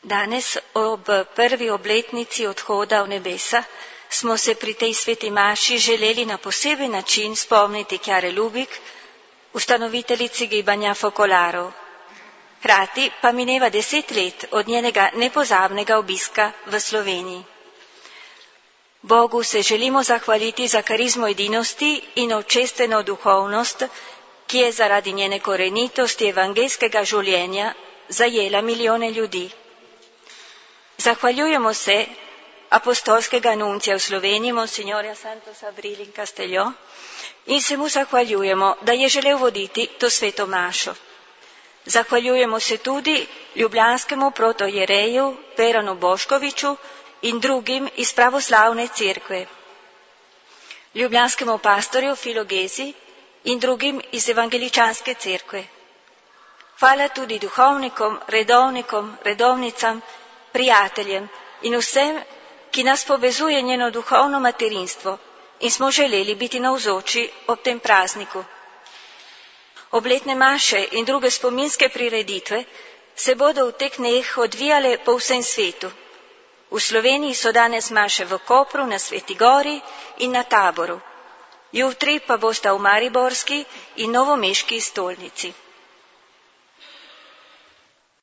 Danes ob prvi obletnici odhoda v nebesa smo se pri tej sveti maši želeli na poseben način spomniti Chiare Lubich, ustanoviteljici gibanja Fokolarov. Hkrati pa mineva 10 let od njenega nepozabnega obiska v Sloveniji. Bogu se želimo zahvaliti za karizmo edinosti in očestveno duhovnost, ki je zaradi njene korenitosti evangelskega življenja zajela milijone ljudi. Zahvaljujemo se apostolskega nuncija v Sloveniji, monsignorja Santos Abril in Castelló, in se mu zahvaljujemo, da je želel voditi to sveto mašo. Zahvaljujemo se tudi ljubljanskemu protojereju Peranu Boškoviču in drugim iz pravoslavne cerkve, ljubljanskemu pastorju Filogezi in drugim iz evangeličanske cerkve. Hvala tudi duhovnikom, redovnikom, redovnicam, prijateljem in vsem, ki nas povezuje njeno duhovno materinstvo in smo želeli biti navzoči ob tem prazniku. Obletne maše in druge spominske prireditve se bodo v teh dneh odvijale po vsem svetu. V Sloveniji so danes maše v Kopru, na Sveti Gori in na Taboru. Jutri pa bosta v mariborski in novomeški stolnici.